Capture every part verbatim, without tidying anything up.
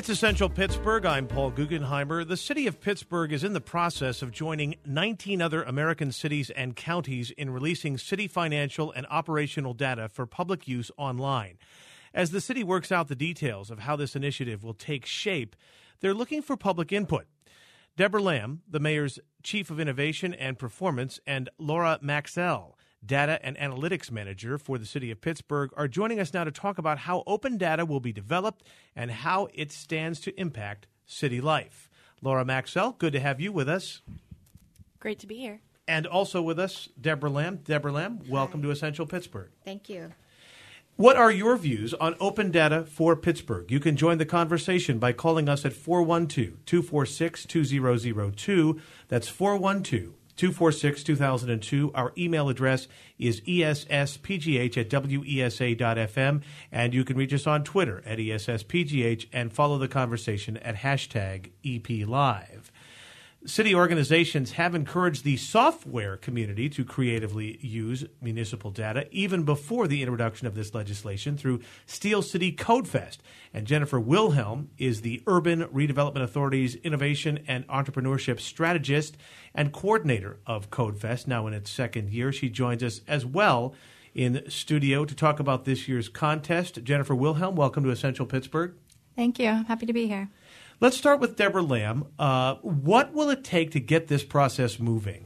It's Essential Pittsburgh. I'm Paul Guggenheimer. The city of Pittsburgh is in the process of joining nineteen other American cities and counties in releasing city financial and operational data for public use online. As the city works out the details of how this initiative will take shape, they're looking for public input. Deborah Lamb, the mayor's chief of innovation and performance, and Laura Maxell, data and analytics manager for the city of Pittsburgh, are joining us now to talk about how open data will be developed and how it stands to impact city life. Laura Maxell, good to have you with us. Great to be here. And also with us, Deborah Lamb. Deborah Lamb, welcome Hi. to Essential Pittsburgh. Thank you. What are your views on open data for Pittsburgh? You can join the conversation by calling us at four one two, two four six, two zero zero two. That's four one two, two four six, two thousand two. Our email address is E S S P G H at W E S A dot F M. And you can reach us on Twitter at E S S P G H and follow the conversation at hashtag E P Live. City organizations have encouraged the software community to creatively use municipal data even before the introduction of this legislation through Steel City CodeFest. And Jennifer Wilhelm is the Urban Redevelopment Authority's Innovation and Entrepreneurship Strategist and Coordinator of CodeFest, now in its second year. She joins us as well in studio to talk about this year's contest. Jennifer Wilhelm, welcome to Essential Pittsburgh. Thank you. Happy to be here. Let's start with Deborah Lamb. Uh, what will it take to get this process moving?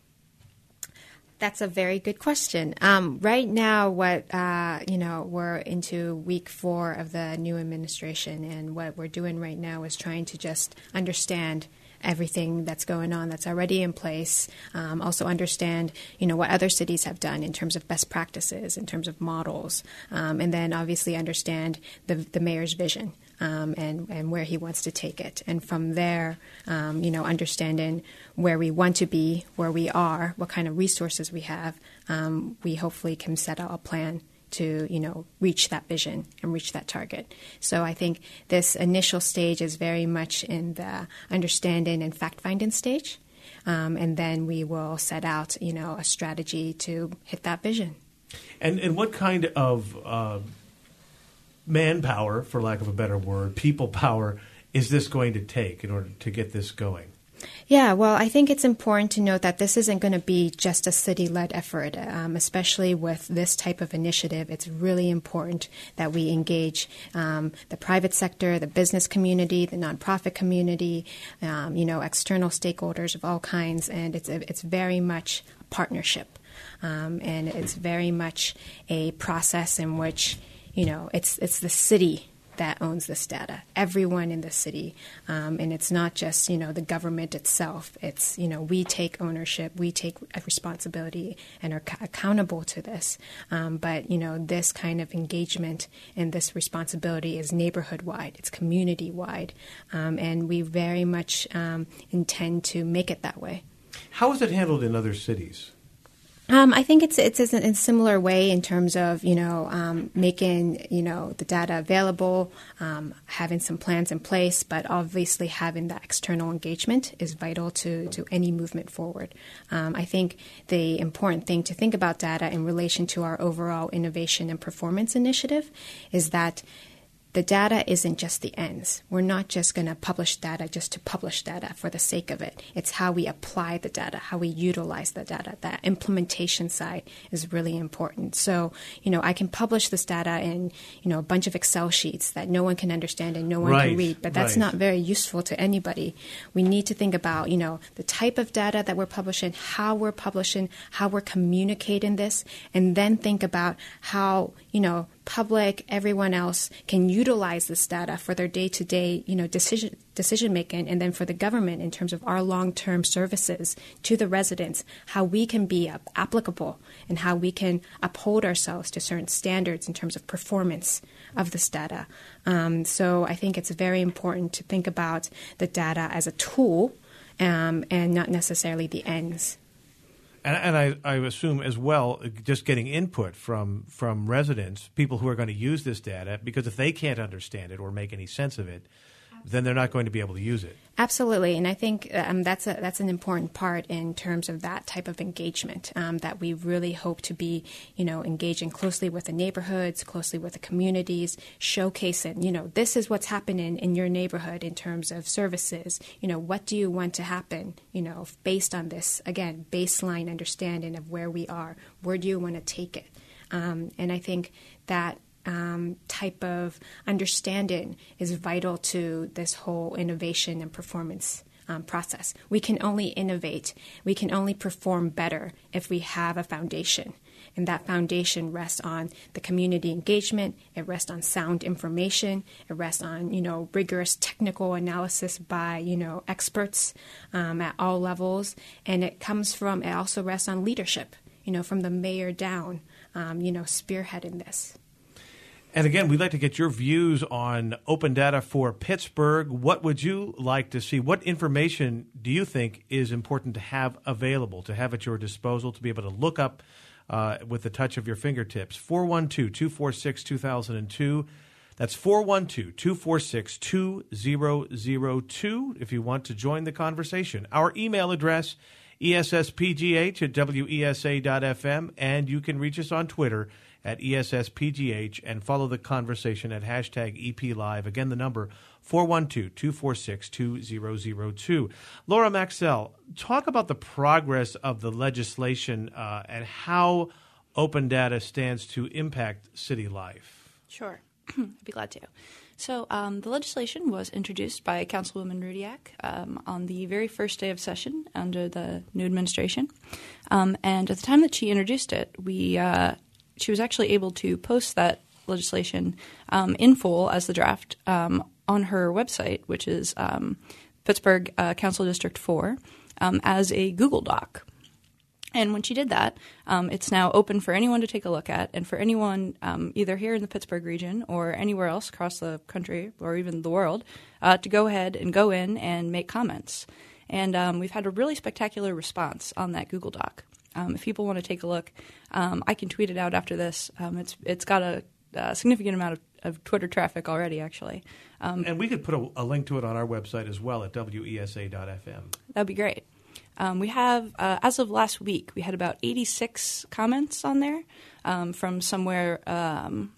That's a very good question. Um, right now, what uh, you know, we're into week four of the new administration, and what we're doing right now is trying to just understand everything that's going on that's already in place. Um, also understand, you know, what other cities have done in terms of best practices, in terms of models, um, and then obviously understand the, the mayor's vision. Um, and, and where he wants to take it. And from there, um, you know, understanding where we want to be, where we are, what kind of resources we have, um, we hopefully can set out a plan to, you know, reach that vision and reach that target. So I think this initial stage is very much in the understanding and fact-finding stage. Um, and then we will set out, you know, a strategy to hit that vision. And, and what kind of uh manpower, for lack of a better word, people power, is this going to take in order to get this going? Yeah, well, I think it's important to note that this isn't going to be just a city-led effort, um, especially with this type of initiative. It's really important that we engage um, the private sector, the business community, the nonprofit community, um, you know, external stakeholders of all kinds, and it's a, it's very much a partnership, um, and it's very much a process in which, you know, it's it's the city that owns this data, everyone in the city. Um, and it's not just, you know, the government itself. It's, you know, we take ownership, we take a responsibility and are c- accountable to this. Um, but, you know, this kind of engagement and this responsibility is neighborhood-wide, it's community-wide. Um, and we very much um, intend to make it that way. How is it handled in other cities? Um, I think it's it's in a similar way in terms of, you know, um, making, you know, the data available, um, having some plans in place, but obviously having that external engagement is vital to, to any movement forward. Um, I think the important thing to think about data in relation to our overall innovation and performance initiative is that the data isn't just the ends. We're not just going to publish data just to publish data for the sake of it. It's how we apply the data, how we utilize the data. That implementation side is really important. So, you know, I can publish this data in, you know, a bunch of Excel sheets that no one can understand and no one right, can read, but that's right. not very useful to anybody. We need to think about, you know, the type of data that we're publishing, how we're publishing, how we're communicating this, and then think about how, you know, public, everyone else can utilize this data for their day-to-day, you know, decision decision making, and then for the government in terms of our long-term services to the residents, how we can be applicable and how we can uphold ourselves to certain standards in terms of performance of this data. Um, so I think it's very important to think about the data as a tool um, and not necessarily the ends. And, and I, I assume as well, just getting input from, from residents, people who are going to use this data, because if they can't understand it or make any sense of it, then they're not going to be able to use it. Absolutely, and I think um, that's a, that's an important part in terms of that type of engagement, um, that we really hope to be, you know, engaging closely with the neighborhoods, closely with the communities, showcasing, you know, this is what's happening in your neighborhood in terms of services. You know, what do you want to happen, you know, based on this, again, baseline understanding of where we are. Where do you want to take it? Um, and I think that Um, type of understanding is vital to this whole innovation and performance um, process. We can only innovate, we can only perform better if we have a foundation. And that foundation rests on the community engagement, it rests on sound information, it rests on, you know, rigorous technical analysis by, you know, experts um, at all levels. And it comes from, it also rests on leadership, you know, from the mayor down, um, you know, spearheading this. And again, we'd like to get your views on Open Data for Pittsburgh. What would you like to see? What information do you think is important to have available, to have at your disposal, to be able to look up uh, with the touch of your fingertips? four one two, two four six, two thousand two. That's four one two, two four six, two zero zero two if you want to join the conversation. Our email address, E S S P G H at W E S A dot F M, and you can reach us on Twitter at E S S P G H and follow the conversation at hashtag E P Live. Again, the number four one two, two four six, two zero zero two. Laura Maxell, talk about the progress of the legislation uh, and how Open Data stands to impact city life. Sure. I'd be glad to. So um, the legislation was introduced by Councilwoman Rudiak um, on the very first day of session under the new administration. Um, and at the time that she introduced it, we uh, she was actually able to post that legislation um, in full as the draft um, on her website, which is um, Pittsburgh uh, Council District four, um, as a Google Doc. And when she did that, um, it's now open for anyone to take a look at, and for anyone um, either here in the Pittsburgh region or anywhere else across the country or even the world uh, to go ahead and go in and make comments. And um, we've had a really spectacular response on that Google Doc. Um, if people want to take a look, um, I can tweet it out after this. Um, it's it's got a, a significant amount of, of Twitter traffic already, actually. Um, and we could put a, a link to it on our website as well at W E S A dot F M. That'd be great. Um, we have, uh, as of last week, we had about eighty-six comments on there um, from somewhere um,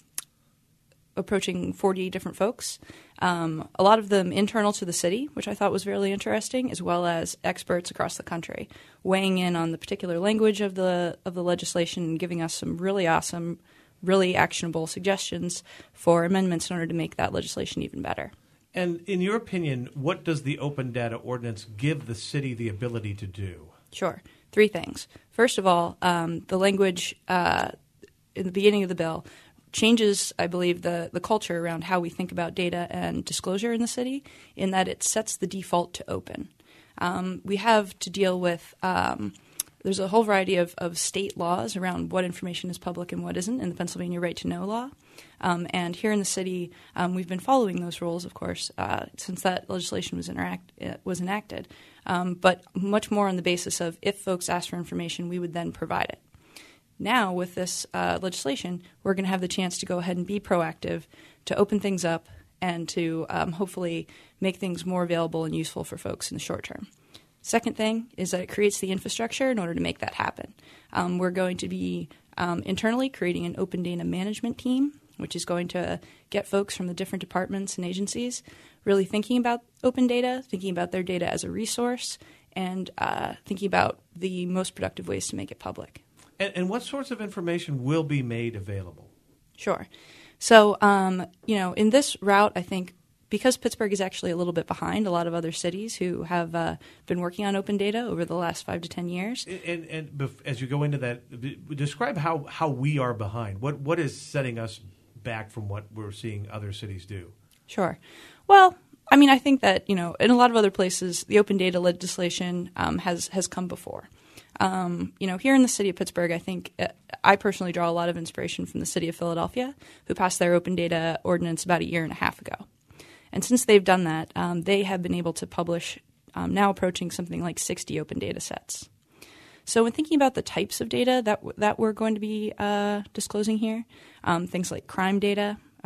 approaching forty different folks. Um, a lot of them internal to the city, which I thought was really interesting, as well as experts across the country weighing in on the particular language of the of the legislation and giving us some really awesome, really actionable suggestions for amendments in order to make that legislation even better. And in your opinion, what does the Open Data Ordinance give the city the ability to do? Sure. Three things. First of all, um, the language uh, in the beginning of the bill changes, I believe, the, the culture around how we think about data and disclosure in the city, in that it sets the default to open. Um, we have to deal with um, there's a whole variety of, of state laws around what information is public and what isn't in the Pennsylvania Right to Know law. Um, and here in the city, um, we've been following those rules, of course, uh, since that legislation was, interact- was enacted, um, but much more on the basis of if folks ask for information, we would then provide it. Now, with this uh, legislation, we're going to have the chance to go ahead and be proactive, to open things up, and to um, hopefully make things more available and useful for folks in the short term. Second thing is that it creates the infrastructure in order to make that happen. Um, we're going to be um, internally creating an open data management team, which is going to get folks from the different departments and agencies really thinking about open data, thinking about their data as a resource, and uh, thinking about the most productive ways to make it public. And, and what sorts of information will be made available? Sure. So, um, you know, in this route, I think because Pittsburgh is actually a little bit behind a lot of other cities who have uh, been working on open data over the last five to ten years. And, and bef- as you go into that, describe how, how we are behind. What What is setting us back from what we're seeing other cities do? Sure. Well, I mean, I think that, you know, in a lot of other places, the open data legislation um, has, has come before. Um, you know, here in the city of Pittsburgh, I think uh, I personally draw a lot of inspiration from the city of Philadelphia, who passed their open data ordinance about a year and a half ago. And since they've done that, um, they have been able to publish um, now approaching something like sixty open data sets. So when thinking about the types of data that w- that we're going to be uh, disclosing here, um, things like crime data,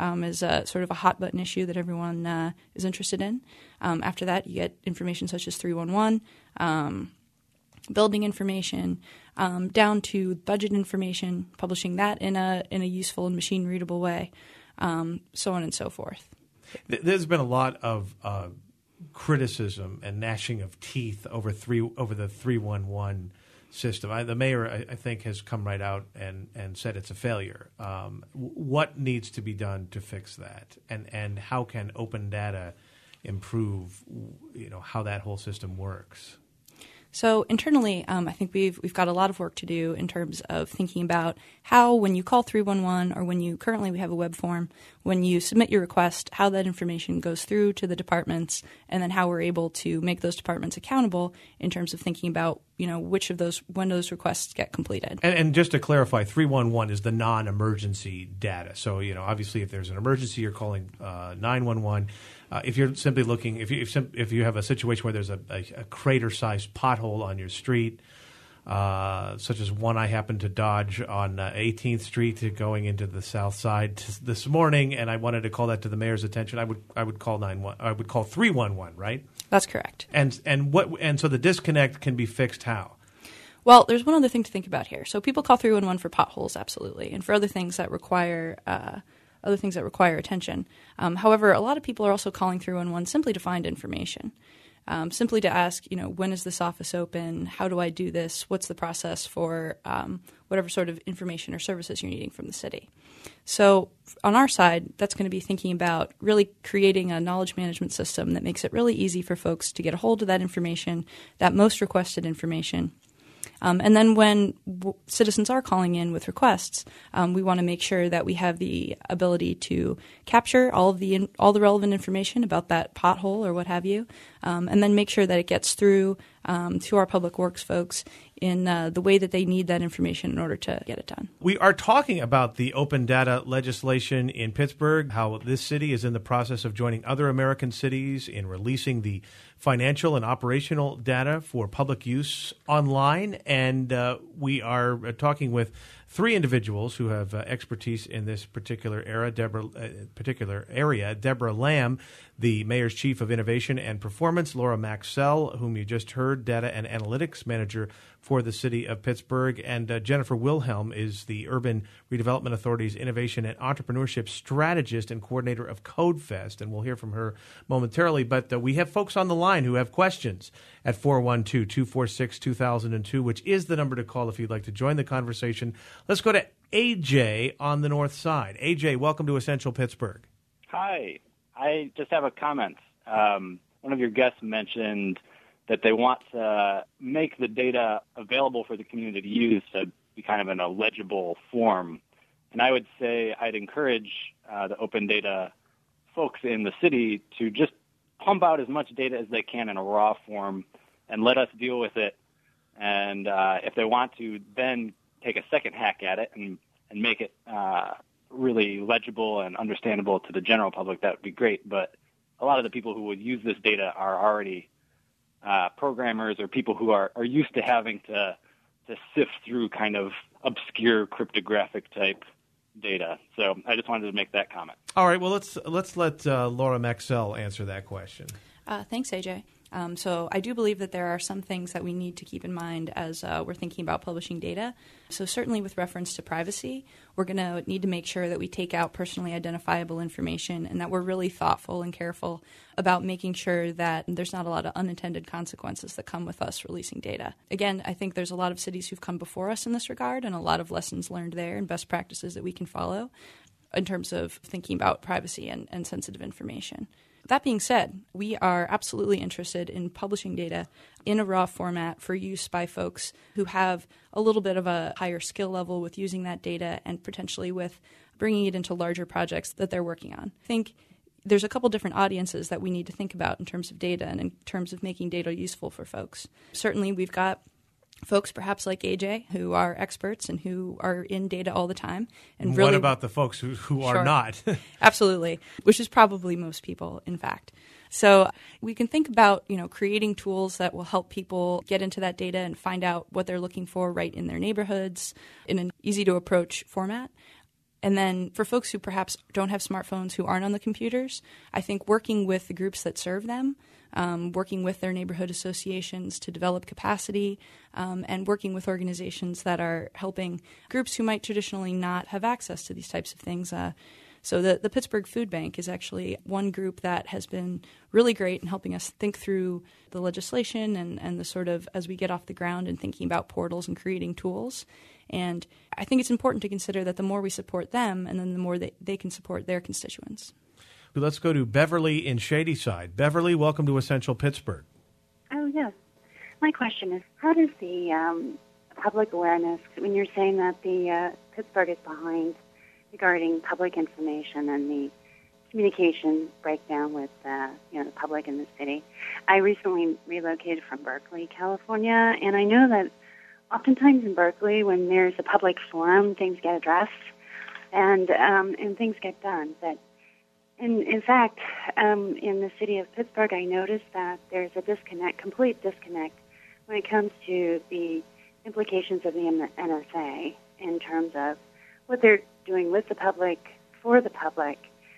um, is a sort of a hot button issue that everyone uh, is interested in. Um, after that, you get information such as three one one, um, building information, um, down to budget information, publishing that in a in a useful and machine readable way, um, so on and so forth. There's been a lot of uh, criticism and gnashing of teeth over three over the three one one system. I, the mayor, I, I think, has come right out and, and said it's a failure. Um, what needs to be done to fix that, and and how can open data improve, you know, how that whole system works? So internally, um, I think we've we've got a lot of work to do in terms of thinking about how, when you call three one one, or when you currently we have a web form, when you submit your request, how that information goes through to the departments, and then how we're able to make those departments accountable in terms of thinking about, you know, which of those when those requests get completed. And, and just to clarify, three one one is the non-emergency data. So, you know, obviously, if there's an emergency, you're calling uh, nine one one. Uh, if you're simply looking, if you if, if you have a situation where there's a, a, a crater-sized pothole on your street, uh, such as one I happened to dodge on uh, eighteenth Street going into the south side t- this morning, and I wanted to call that to the mayor's attention, I would I would call nine one. I would call three one one, right? That's correct. And and what and so the disconnect can be fixed how? Well, there's one other thing to think about here. So people call three one one for potholes, absolutely, and for other things that require. Uh, other things that require attention. Um, however, a lot of people are also calling three one one simply to find information, um, simply to ask, you know, when is this office open? How do I do this? What's the process for um, whatever sort of information or services you're needing from the city? So on our side, that's going to be thinking about really creating a knowledge management system that makes it really easy for folks to get a hold of that information, that most requested information. Um, and then when w- citizens are calling in with requests, um, we want to make sure that we have the ability to capture all of the in- all the relevant information about that pothole or what have you, um, and then make sure that it gets through um, to our public works folks in uh, the way that they need that information in order to get it done. We are talking about the open data legislation in Pittsburgh, how this city is in the process of joining other American cities in releasing the financial and operational data for public use online. And uh, we are uh, talking with three individuals who have uh, expertise in this particular era, Deborah, uh, particular area. Deborah Lamb, the Mayor's Chief of Innovation and Performance; Laura Maxell, whom you just heard, Data and Analytics Manager for the City of Pittsburgh; and uh, Jennifer Wilhelm is the Urban Redevelopment Authority's Innovation and Entrepreneurship Strategist and Coordinator of CodeFest, and we'll hear from her momentarily. But uh, we have folks on the line who have questions at four one two, two four six, two thousand two, which is the number to call if you'd like to join the conversation. Let's go to A J on the north side. A J, welcome to Essential Pittsburgh. Hi. I just have a comment. Um, one of your guests mentioned that they want to make the data available for the community to use to be kind of in a legible form. And I would say I'd encourage uh, the open data folks in the city to just pump out as much data as they can in a raw form and let us deal with it. And uh, if they want to then take a second hack at it and, and make it uh, really legible and understandable to the general public, that would be great. But a lot of the people who would use this data are already uh, programmers or people who are, are used to having to to sift through kind of obscure cryptographic type data. So I just wanted to make that comment. All right. Well, let's let's let uh, Laura Maxell answer that question. Uh, thanks, A J. Um, so I do believe that there are some things that we need to keep in mind as uh, we're thinking about publishing data. So certainly with reference to privacy, we're going to need to make sure that we take out personally identifiable information and that we're really thoughtful and careful about making sure that there's not a lot of unintended consequences that come with us releasing data. Again, I think there's a lot of cities who've come before us in this regard and a lot of lessons learned there and best practices that we can follow in terms of thinking about privacy and, and sensitive information. That being said, we are absolutely interested in publishing data in a raw format for use by folks who have a little bit of a higher skill level with using that data and potentially with bringing it into larger projects that they're working on. I think there's a couple different audiences that we need to think about in terms of data and in terms of making data useful for folks. Certainly, we've got folks perhaps like A J who are experts and who are in data all the time. And really, what about the folks who, who sure, are not? Absolutely, which is probably most people, in fact. So we can think about, you know, creating tools that will help people get into that data and find out what they're looking for right in their neighborhoods in an easy-to-approach format. And then for folks who perhaps don't have smartphones, who aren't on the computers, I think working with the groups that serve them, um, working with their neighborhood associations to develop capacity, um, and working with organizations that are helping groups who might traditionally not have access to these types of things. Uh, so the, the Pittsburgh Food Bank is actually one group that has been really great in helping us think through the legislation and, and the sort of, as we get off the ground and thinking about portals and creating tools. And I think it's important to consider that the more we support them, and then the more they, they can support their constituents. Let's go to Beverly in Shadyside. Beverly, welcome to Essential Pittsburgh. Oh, yes. My question is, how does the um, public awareness, when you're saying that the uh, Pittsburgh is behind regarding public information and the communication breakdown with uh, you know, the public in the city. I recently relocated from Berkeley, California, and I know that oftentimes in Berkeley, when there's a public forum, things get addressed and um, and things get done. But in in fact, um, in the city of Pittsburgh, I noticed that there's a disconnect, complete disconnect, when it comes to the implications of the N S A in terms of what they're doing with the public, for the public,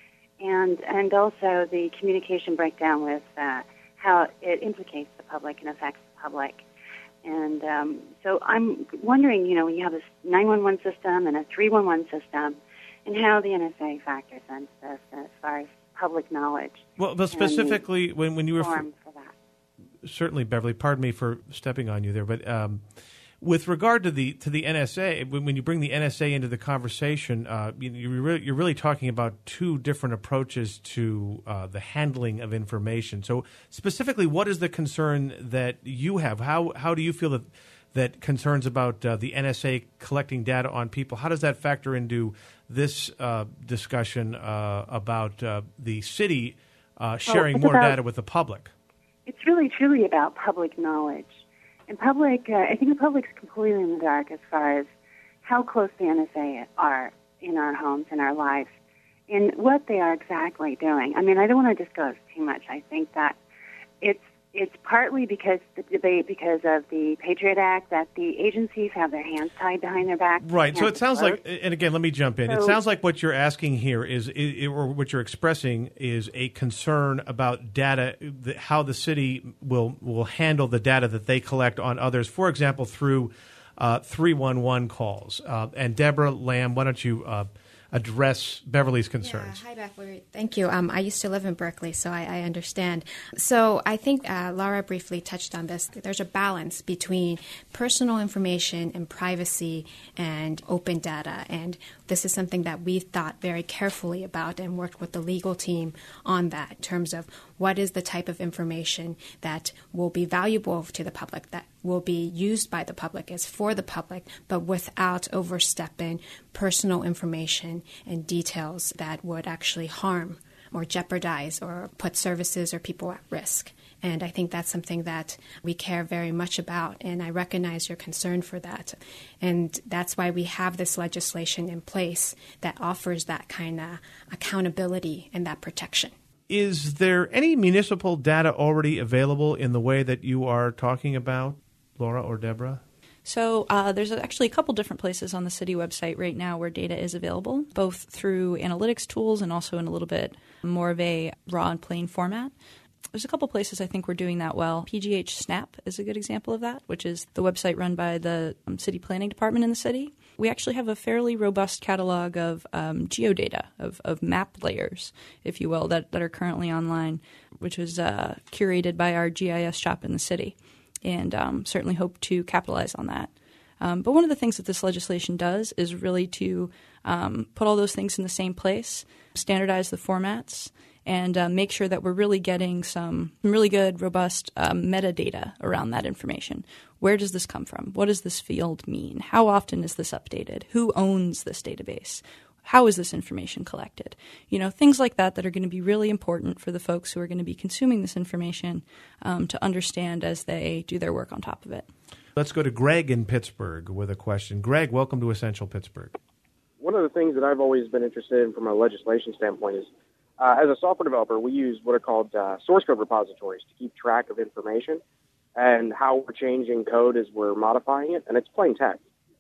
and and also the communication breakdown with uh, how it implicates the public and affects the public. And um, so I'm wondering, you know, when you have this nine one one system and a three one one system, and how the N S A factors into this as far as public knowledge. Well, but specifically, when, when you refer... For that. Certainly, Beverly, pardon me for stepping on you there, but um, with regard to the to the N S A, when, when you bring the N S A into the conversation, uh, you, you're, really, you're really talking about two different approaches to uh, the handling of information. So specifically, what is the concern that you have? How how do you feel that that concerns about uh, the N S A collecting data on people, how does that factor into this uh, discussion uh, about uh, the city uh, sharing well, more about, data with the public? It's really truly about public knowledge. And public, uh, I think the public's completely in the dark as far as how close the N S A are in our homes, in our lives, and what they are exactly doing. I mean, I don't want to disclose too much. I think that it's it's partly because the debate, because of the Patriot Act, that the agencies have their hands tied behind their back. Right. So it sounds like, and again, let me jump in. So, it sounds like what you're asking here is, is, or what you're expressing is a concern about data, how the city will will handle the data that they collect on others. For example, through uh, three one one calls. Uh, and Deborah Lamb, why don't you uh, address Beverly's concerns? Yeah, hi, Beverly. Thank you. Um, I used to live in Berkeley, so I, I understand. So I think uh, Laura briefly touched on this. There's a balance between personal information and privacy and open data. And this is something that we thought very carefully about and worked with the legal team on that in terms of what is the type of information that will be valuable to the public, that will be used by the public, is for the public, but without overstepping personal information and details that would actually harm or jeopardize or put services or people at risk. And I think that's something that we care very much about, and I recognize your concern for that. And that's why we have this legislation in place that offers that kind of accountability and that protection. Is there any municipal data already available in the way that you are talking about, Laura or Deborah? So uh, there's actually a couple different places on the city website right now where data is available, both through analytics tools and also in a little bit more of a raw and plain format. There's a couple places I think we're doing that well. P G H Snap is a good example of that, which is the website run by the um, city planning department in the city. We actually have a fairly robust catalog of um, geodata, of, of map layers, if you will, that, that are currently online, which was uh, curated by our G I S shop in the city, and um, certainly hope to capitalize on that. Um, but one of the things that this legislation does is really to um, put all those things in the same place, standardize the formats, and uh, make sure that we're really getting some really good, robust um, metadata around that information. Where does this come from? What does this field mean? How often is this updated? Who owns this database? How is this information collected? You know, things like that that are going to be really important for the folks who are going to be consuming this information um, to understand as they do their work on top of it. Let's go to Greg in Pittsburgh with a question. Greg, welcome to Essential Pittsburgh. One of the things that I've always been interested in from a legislation standpoint is, uh, as a software developer, we use what are called uh, source code repositories to keep track of information and how we're changing code as we're modifying it, and it's plain text.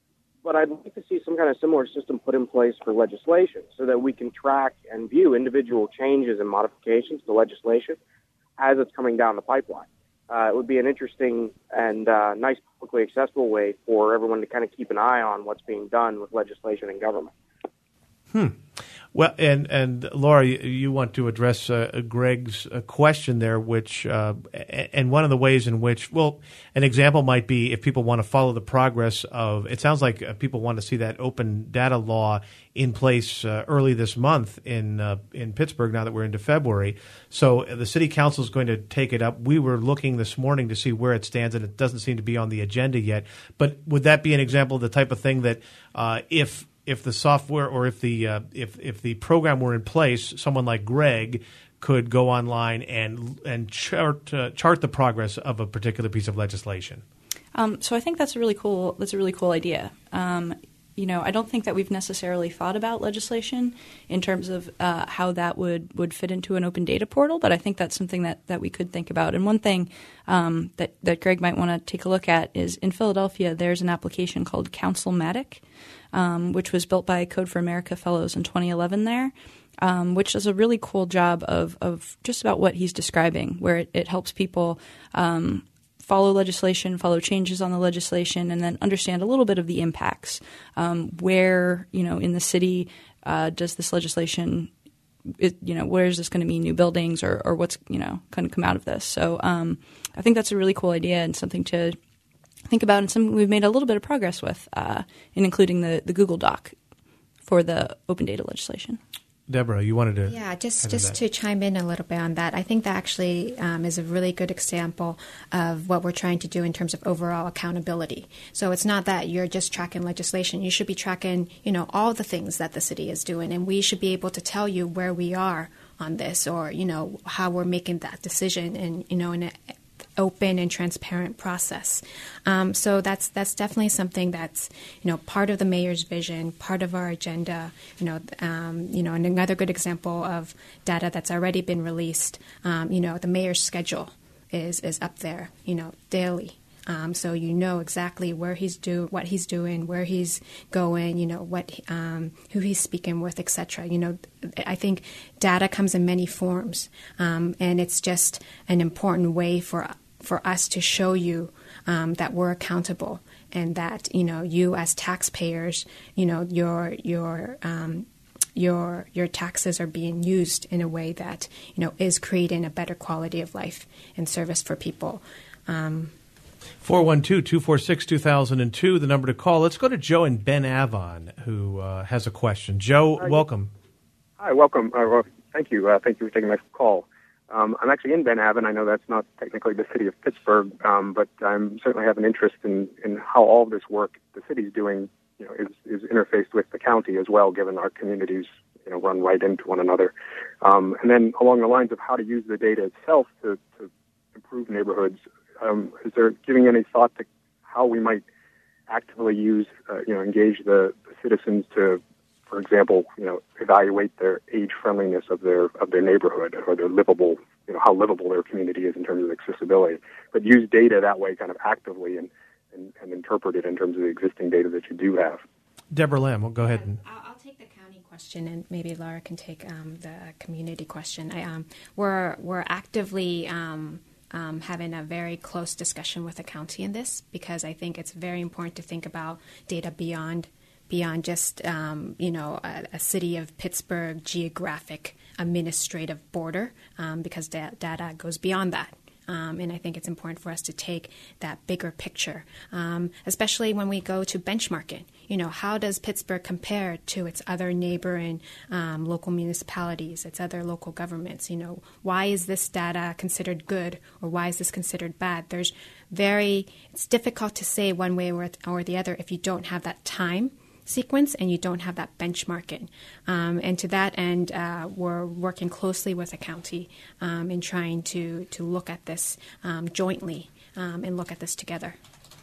but I'd like to see some kind of similar system put in place for legislation so that we can track and view individual changes and modifications to legislation as it's coming down the pipeline. Uh, it would be an interesting and uh, nice publicly accessible way for everyone to kind of keep an eye on what's being done with legislation and government. Hmm. Well, and, and Laura, you, you want to address uh, Greg's uh, question there, which uh, and one of the ways in which, well, an example might be if people want to follow the progress of, it sounds like uh, people want to see that open data law in place uh, early this month in uh, in Pittsburgh now that we're into February. So uh, the city council is going to take it up. We were looking this morning to see where it stands, and it doesn't seem to be on the agenda yet. But would that be an example of the type of thing that uh, if if the software or if the uh, if if the program were in place, someone like Greg could go online and and chart uh, chart the progress of a particular piece of legislation? Um, so I think that's a really cool that's a really cool idea. Um, you know, I don't think that we've necessarily thought about legislation in terms of uh, how that would, would fit into an open data portal, but I think that's something that, that we could think about. And one thing um, that, that Greg might want to take a look at is in Philadelphia, there's an application called Councilmatic, um, which was built by Code for America Fellows in twenty eleven there, um, which does a really cool job of, of just about what he's describing, where it, it helps people um, follow legislation, follow changes on the legislation, and then understand a little bit of the impacts. Um, where, you know, in the city uh, does this legislation, it, you know, where is this going to mean new buildings or, or what's, you know, going to come out of this? So um, I think that's a really cool idea and something to think about and something we've made a little bit of progress with uh, in including the, the Google Doc for the open data legislation. Deborah, you wanted to yeah, just just to chime in a little bit on that. I think that actually um, is a really good example of what we're trying to do in terms of overall accountability. So it's not that you're just tracking legislation. You should be tracking, you know, all the things that the city is doing, and we should be able to tell you where we are on this, or you know how we're making that decision, and you know in a open and transparent process. Um, so that's that's definitely something that's you know part of the mayor's vision, part of our agenda. You know, um, you know, and another good example of data that's already been released. Um, you know, the mayor's schedule is is up there. You know, daily. Um, so you know exactly where he's do what he's doing, where he's going. You know what um, who he's speaking with, et cetera. You know, I think data comes in many forms, um, and it's just an important way for. for us to show you um, that we're accountable and that, you know, you as taxpayers, you know, your your um, your your taxes are being used in a way that, you know, is creating a better quality of life and service for people. Um, four one two, two four six, two thousand two, the number to call. Let's go to Joe in Ben Avon, who uh, has a question. Joe, Hi. welcome. Hi, welcome. Uh, well, thank you. Uh, thank you for taking my call. Um, I'm actually in Ben Avon. I know that's not technically the city of Pittsburgh, um, but I'm certainly have an interest in, in how all of this work the city's doing, you know, is, is interfaced with the county as well, given our communities, you know, run right into one another. Um, and then along the lines of how to use the data itself to, to improve neighborhoods, um, is there giving any thought to how we might actively use, uh, you know, engage the, the citizens to, for example, you know, evaluate their age friendliness of their of their neighborhood or their livable, you know, how livable their community is in terms of accessibility, but use data that way kind of actively and, and, and interpret it in terms of the existing data that you do have. Deborah Lamb, well, go ahead. And I'll, I'll take the county question, and maybe Laura can take um, the community question. I, um, we're we're actively um, um, having a very close discussion with the county in this, because I think it's very important to think about data beyond. beyond just, um, you know, a, a city of Pittsburgh geographic administrative border, um, because da- data goes beyond that. Um, and I think it's important for us to take that bigger picture, um, especially when we go to benchmarking. You know, how does Pittsburgh compare to its other neighboring um, local municipalities, its other local governments? You know, why is this data considered good or why is this considered bad? There's very, it's difficult to say one way or, or the other if you don't have that time sequence and you don't have that benchmarking. Um, and to that end, uh, we're working closely with the county um, in trying to, to look at this um, jointly um, and look at this together.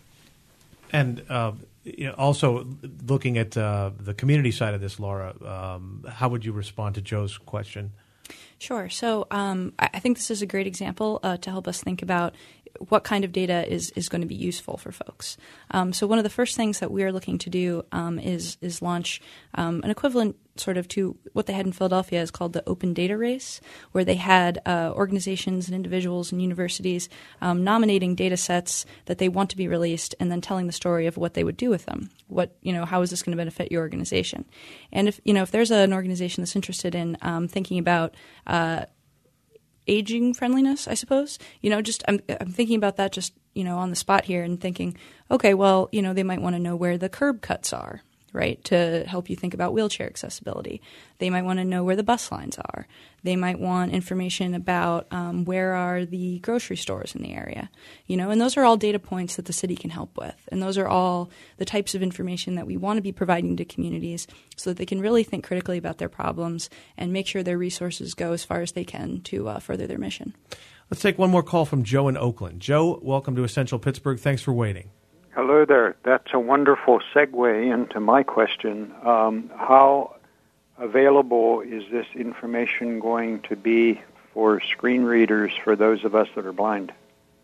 And uh, you know, also looking at uh, the community side of this, Laura, um, how would you respond to Joe's question? Sure. So um, I think this is a great example uh, to help us think about what kind of data is, is going to be useful for folks. Um, so one of the first things that we are looking to do um, is is launch um, an equivalent sort of to what they had in Philadelphia is called the Open Data Race, where they had uh, organizations and individuals and universities um, nominating data sets that they want to be released and then telling the story of what they would do with them. What, you know, how is this going to benefit your organization? And if, you know, if there's an organization that's interested in um, thinking about uh, aging friendliness, I suppose, you know, just I'm, I'm thinking about that just, you know, on the spot here and thinking, okay, well, you know, they might want to know where the curb cuts are, right, to help you think about wheelchair accessibility. They might want to know where the bus lines are. They might want information about um, where are the grocery stores in the area, you know, and those are all data points that the city can help with. And those are all the types of information that we want to be providing to communities so that they can really think critically about their problems and make sure their resources go as far as they can to uh, further their mission. Let's take one more call from Joe in Oakland. Joe, welcome to Essential Pittsburgh. Thanks for waiting. Hello there. That's a wonderful segue into my question. Um, how available is this information going to be for screen readers for those of us that are blind?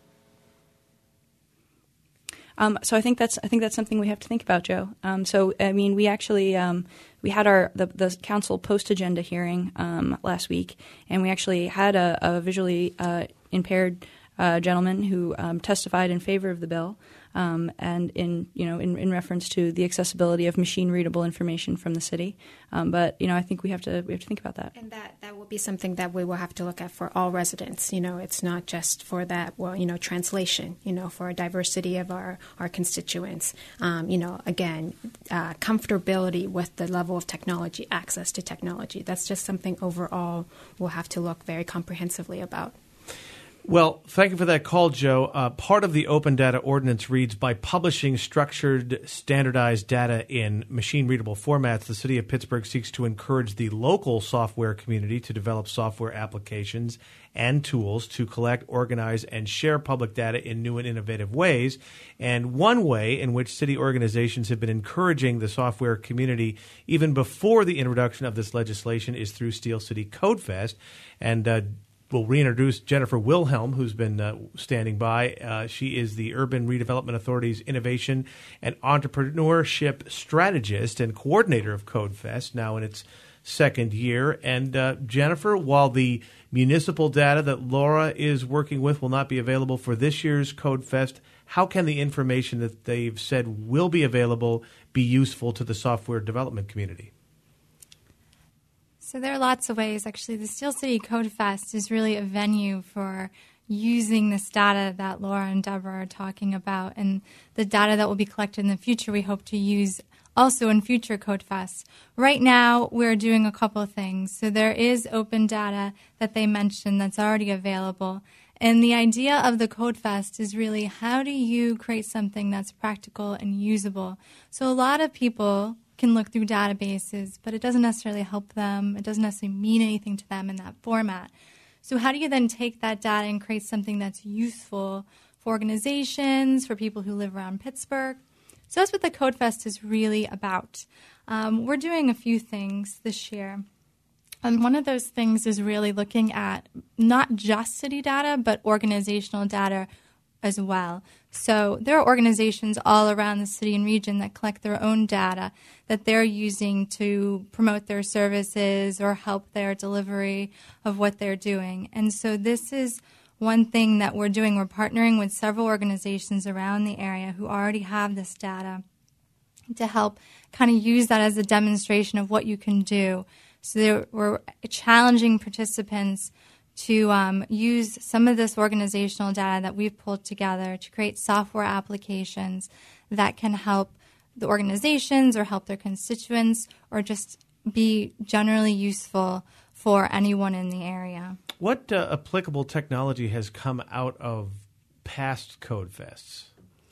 Um, so I think that's I think that's something we have to think about, Joe. Um, so I mean, we actually um, we had our the, the council post agenda hearing um, last week, and we actually had a, a visually uh, impaired uh, gentleman who um, testified in favor of the bill. Um, and in you know in, in reference to the accessibility of machine readable information from the city, um, but you know I think we have to we have to think about that. And that, that will be something that we will have to look at for all residents. You know, it's not just for that. Well, you know, translation. You know, for a diversity of our our constituents. Um, you know, again, uh, comfortability with the level of technology, access to technology. That's just something overall we'll have to look very comprehensively about. Well, thank you for that call, Joe. Uh, part of the Open Data Ordinance reads, by publishing structured, standardized data in machine-readable formats, the City of Pittsburgh seeks to encourage the local software community to develop software applications and tools to collect, organize, and share public data in new and innovative ways. And one way in which city organizations have been encouraging the software community even before the introduction of this legislation is through Steel City Code Fest. And uh, We'll reintroduce Jennifer Wilhelm, who's been uh, standing by. Uh, she is the Urban Redevelopment Authority's Innovation and Entrepreneurship Strategist and Coordinator of CodeFest, now in its second year. And uh, Jennifer, while the municipal data that Laura is working with will not be available for this year's CodeFest, how can the information that they've said will be available be useful to the software development community? So there are lots of ways. Actually, the Steel City Code Fest is really a venue for using this data that Laura and Deborah are talking about, and the data that will be collected in the future we hope to use also in future Code Fests. Right now, we're doing a couple of things. So there is open data that they mentioned that's already available. And the idea of the Code Fest is really, how do you create something that's practical and usable? So a lot of people can look through databases, but it doesn't necessarily help them. It doesn't necessarily mean anything to them in that format. So how do you then take that data and create something that's useful for organizations, for people who live around Pittsburgh? So that's what the Code Fest is really about. Um, we're doing a few things this year. And one of those things is really looking at not just city data, but organizational data as well. So there are organizations all around the city and region that collect their own data that they're using to promote their services or help their delivery of what they're doing. And so this is one thing that we're doing. We're partnering with several organizations around the area who already have this data to help kind of use that as a demonstration of what you can do. So we're challenging participants to um, use some of this organizational data that we've pulled together to create software applications that can help the organizations or help their constituents or just be generally useful for anyone in the area. What uh, applicable technology has come out of past Code Fests?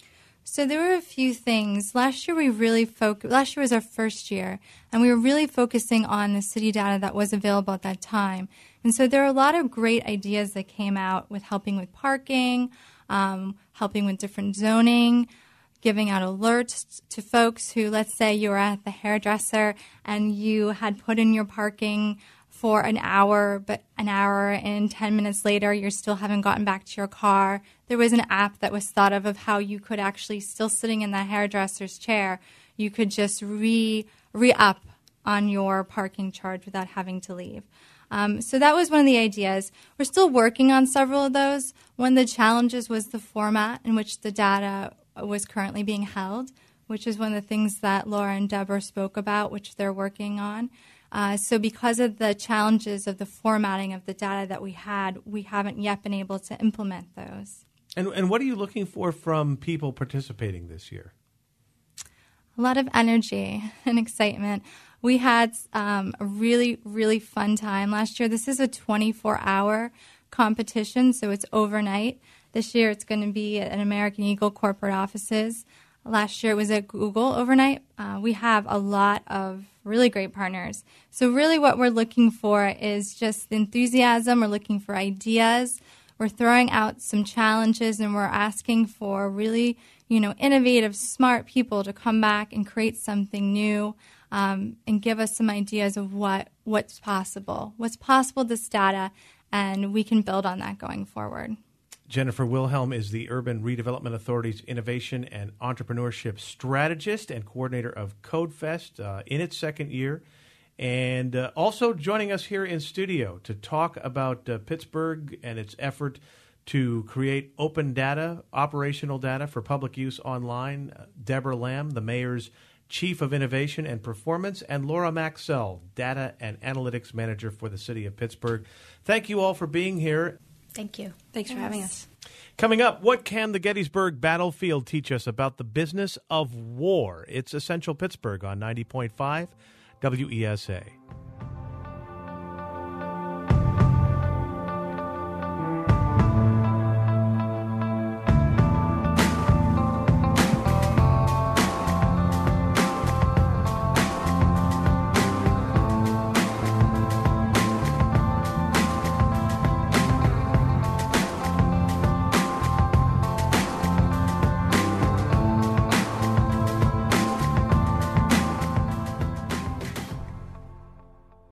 So there were a few things. Last year we really focused, last year was our first year, and we were really focusing on the city data that was available at that time. And so there are a lot of great ideas that came out with helping with parking, um, helping with different zoning, giving out alerts to folks who, let's say you were at the hairdresser and you had put in your parking for an hour, but an hour and ten minutes later you still haven't gotten back to your car. there was an app that was thought of of how you could actually, still sitting in that hairdresser's chair, you could just re re-up on your parking charge without having to leave. Um, so that was one of the ideas. We're still working on several of those. One of the challenges was the format in which the data was currently being held, which is one of the things that Laura and Deborah spoke about, which they're working on. Uh, so because of the challenges of the formatting of the data that we had, we haven't yet been able to implement those. And, and what are you looking for from people participating this year? A lot of energy and excitement. We had um, a really, really fun time last year. This is a twenty-four hour competition, so it's overnight. This year it's going to be at American Eagle corporate offices. Last year it was at Google overnight. Uh, we have a lot of really great partners. So really what we're looking for is just enthusiasm. We're looking for ideas. We're throwing out some challenges, and we're asking for really, you know, innovative, smart people to come back and create something new. Um, and give us some ideas of what, what's possible, what's possible with this data, and we can build on that going forward. Jennifer Wilhelm is the Urban Redevelopment Authority's Innovation and Entrepreneurship Strategist and coordinator of CodeFest uh, in its second year. And uh, also joining us here in studio to talk about uh, Pittsburgh and its effort to create open data, operational data for public use online, uh, Deborah Lamb, the mayor's Chief of Innovation and Performance, and Laura Maxell, Data and Analytics Manager for the City of Pittsburgh. Thank you all for being here. Thank you. Thanks for having us. Coming up, what can the Gettysburg Battlefield teach us about the business of war? It's Essential Pittsburgh on ninety point five W E S A.